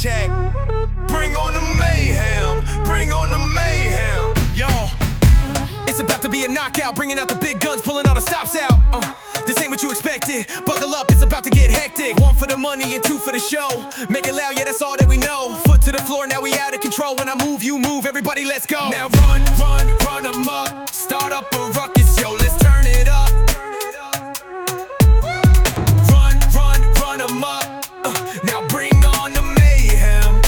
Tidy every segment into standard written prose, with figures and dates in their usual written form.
check. Bring on the mayhem, bring on the mayhem. Yo, it's about to be a knockout, bringing out the big guns, pulling all the stops out. This ain't what you expected, buckle up, it's about to get hectic. 1 for the money and 2 for the show. Make it loud, yeah, that's all that we know. Foot to the floor, now we out of control. When I move, you move, everybody let's go. Now run, run, run 'em up. Start up a ruckus, yo, let's turn it up. Run, run, run 'em up. Now bring on the mayhem.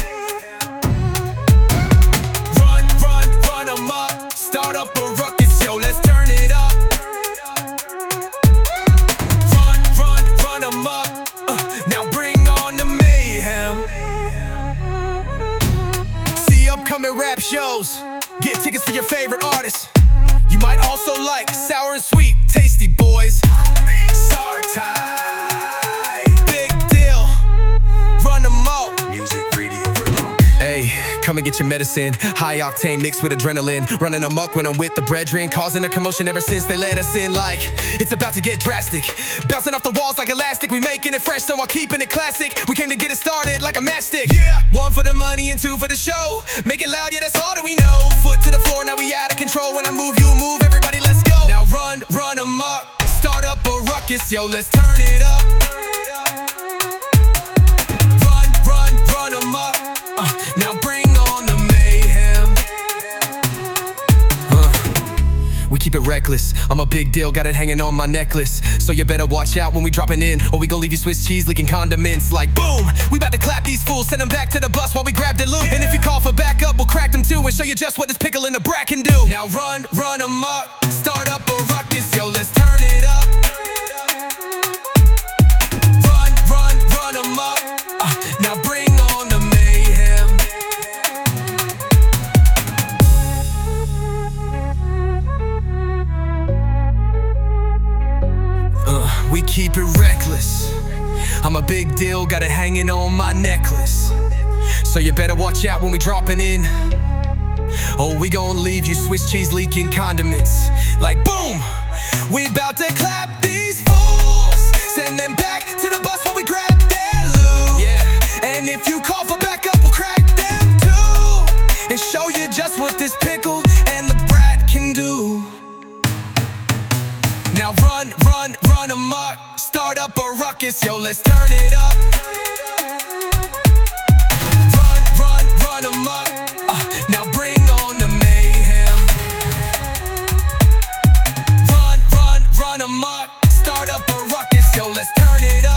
Run, run, run 'em up. Start up a ruckus, yo, let's turn it up. Now bring on the mayhem. See upcoming rap shows, get tickets for your favorite artists. You might also like Sour and Sweet, Tasty Boys, Sartai, Big Deal, Run 'em all. Music Radio. Hey, come and get your medicine. High octane mixed with adrenaline. Running amok when I'm with the brethren, causing a commotion ever since they let us in. Like, it's about to get drastic. Bouncing off the walls like elastic. We making it fresh, so while keeping it classic. We came to get it started like a matchstick. Yeah, 1 for the money and 2 for the show. Make it loud, yeah, that's all that we know. Foot to the floor, now we out of control. When I move, you move, everybody let's go. Now run, run 'em up. Start up a ruckus, yo, let's turn it up. Run, run, run 'em up. Now bring on the mayhem. We keep it reckless. I'm a big deal, got it hanging on my necklace. So you better watch out when we dropping in, or we gon' leave you Swiss cheese leaking condiments. Like boom, we about to clap these fools, send them back to the bus while we grab the loot. And if you call for backup, we'll crack them too and show you just what this pickle in the brat can do. Now run, run 'em up. Start up a ruckus, yo, let's turn it up. Run, run, run 'em up. Now bring on the mayhem. We keep it reckless. I'm a big deal, got it hanging on my necklace. So you better watch out when we dropping in, or we gon' leave you Swiss cheese leaking condiments. Like boom, we about to clap these fools, send them back to the bus while we grab their loot. Yeah, and if you call for backup, we'll crack them too, and show you just what this pickle and the brat can do. Now run, run, run 'em up. Start up a ruckus, yo, let's turn it up. Run, run, run 'em up. Now bring on the mayhem. Run, run, run 'em up. Start up a ruckus, yo, let's turn it up.